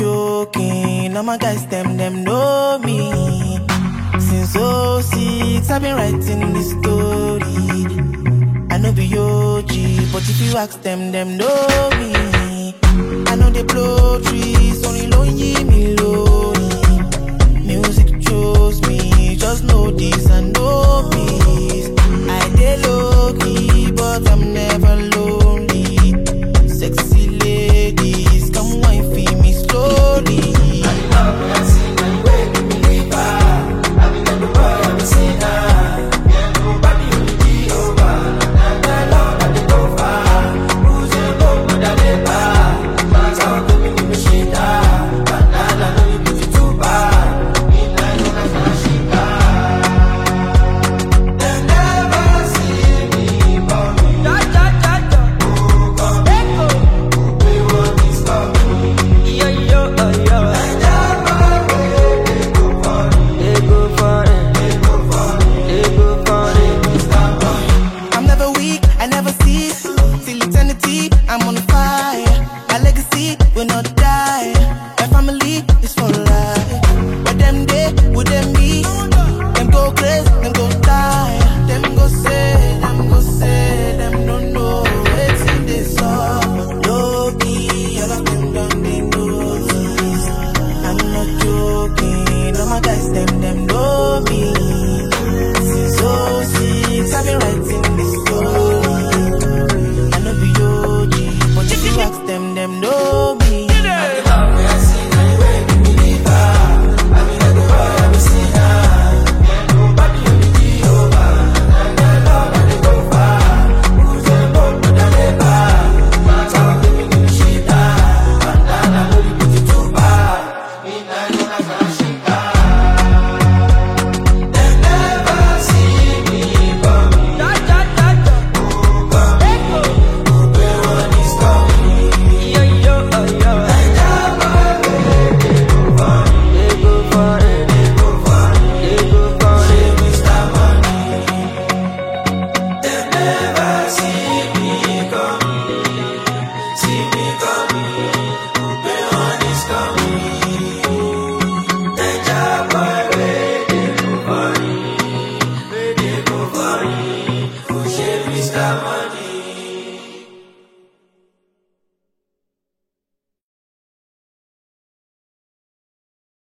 joking. All my guys, them know me. Since '06, I've been writing this story. I know be OG, but if you ask them know me. I know they blow trees, only